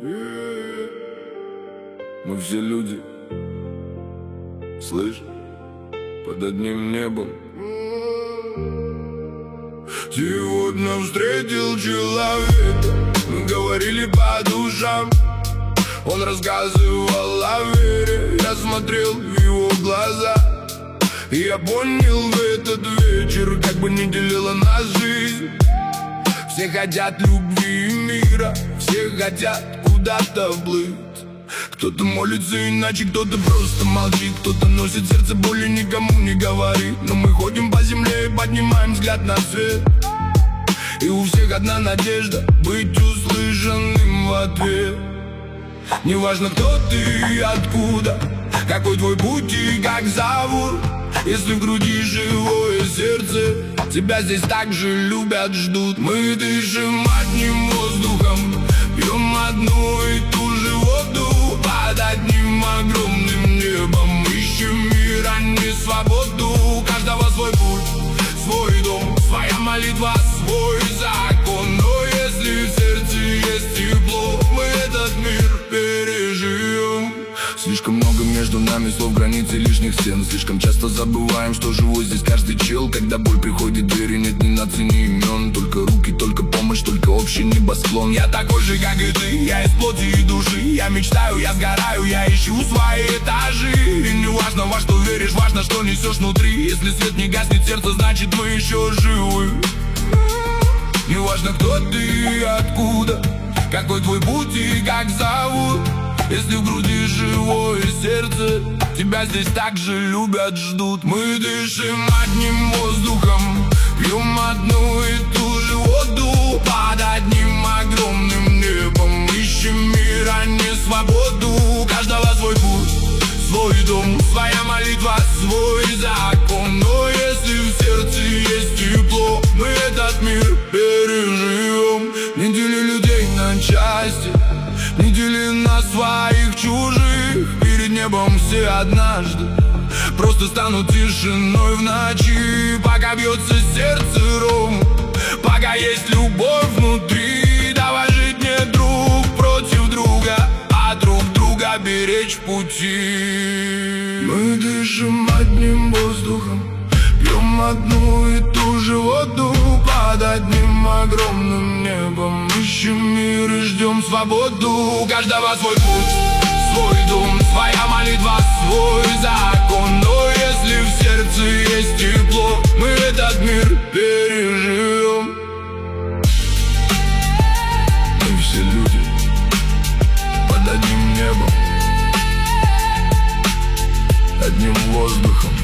Мы все люди, слышь, под одним небом. Сегодня встретил человека, мы говорили по душам. Он рассказывал о вере, я смотрел в его глаза. И я понял в этот вечер, как бы не делила нас жизнь. Все хотят любви и мира, все хотят куда-то вплыть. Кто-то молится иначе, кто-то просто молчит, кто-то носит сердце боли, никому не говорит. Но мы ходим по земле и поднимаем взгляд на свет. И у всех одна надежда быть услышанным в ответ. Неважно, кто ты и откуда, какой твой путь и как зовут. Если в груди живое сердце, тебя здесь так же любят, ждут. Мы дышим одним воздухом, пьем одну и ту же воду. Под одним огромным небом ищем мир, а не свободу. У каждого свой путь, свой дом, своя молитва, свой закон. Но если в сердце есть тепло, мы этот мир переживем. Слишком много между нами слов, границ и лишних стен. Слишком часто забываем, что живой здесь каждый чел. Когда боль приходит в двери, нет ни наций, ни имен. Только руки, только помощь, только общий небосклон. Я такой же, как и ты, я из плоти и души. Я мечтаю, я сгораю, я ищу свои этажи. И не важно, во что веришь, важно, что несешь внутри. Если свет не гаснет сердце, значит мы еще живы. Не важно, кто ты и откуда, какой твой путь и как зовут. Если в груди живое сердце, тебя здесь так же любят, ждут. Мы дышим одним воздухом, пьем одну и ту же воду. Под одним огромным небом ищем мир, а не свободу. У каждого свой путь, свой дом, своя молитва, свой закон. Но если в сердце есть тепло, мы этот мир переживем. Не дели людей на части, не дели на своих чужих. Перед небом все однажды просто станут тишиной в ночи. Пока бьется сердце ром, пока есть любовь внутри. Давай жить не друг против друга, а друг друга беречь в пути. Мы дышим одним воздухом, пьем одну и ту же воду. Под одним огромным небом ищем мир и ждем свободу. У каждого свой путь, свой дом, своя молитва, свой закон. Но если в сердце есть тепло, мы этот мир переживем. Мы все люди под одним небом, одним воздухом.